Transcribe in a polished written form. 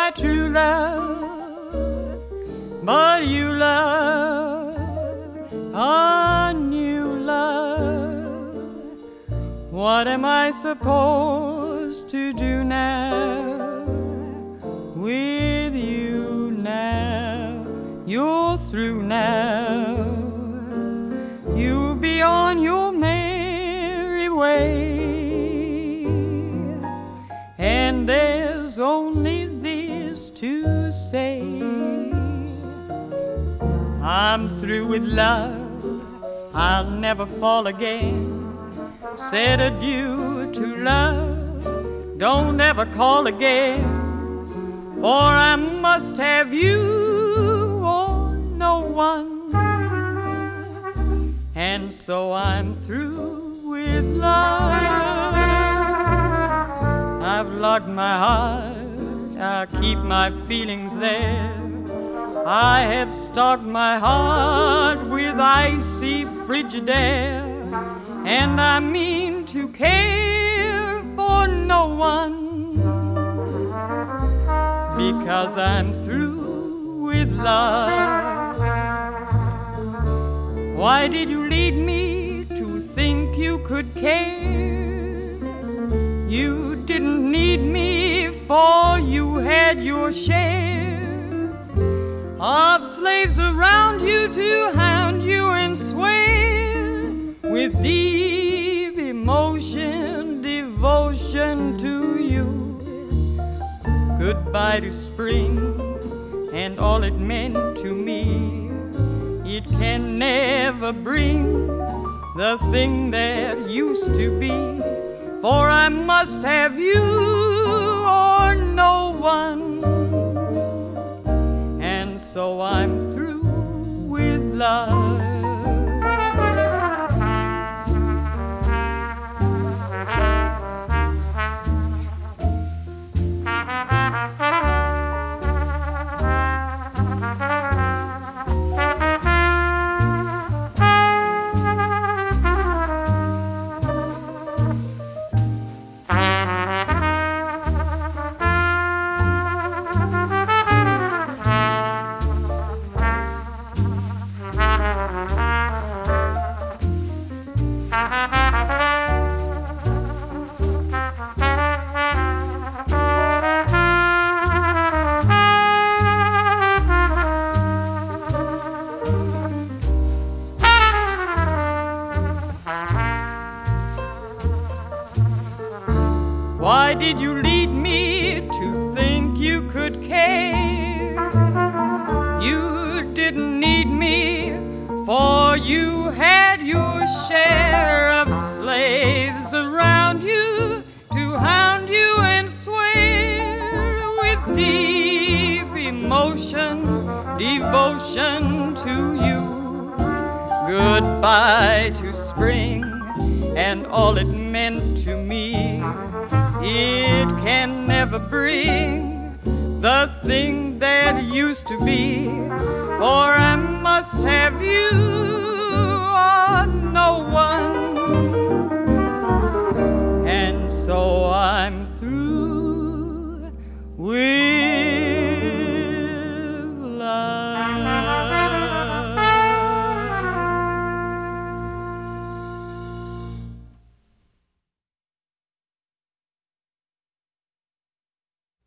my true love, but you love a new love. What am I supposed to do now with you now? You're through now. You'll be on your merry way, and there's only this to say: I'm through with love, I'll never fall again. Said adieu to love, don't ever call again, for I must have you or no one. And so I'm through with love. I've locked my heart, I keep my feelings there. I have stocked my heart with icy frigid air, and I mean to care for no one, because I'm through with love. Why did you lead me to think you could care? You didn't need me, for you had your share of slaves around you to hound you and swear with deep emotion, devotion to you. Goodbye to spring and all it meant to me. It can never bring the thing that used to be, for I must have you or no one. And so I'm through with love. Why did you lead me to think you could care? You didn't need me, for you had your share of slaves around you to hound you and swear with deep emotion, devotion to you. Goodbye to spring and all it meant to me. It can never bring the thing that used to be, for I must have you or no one. And so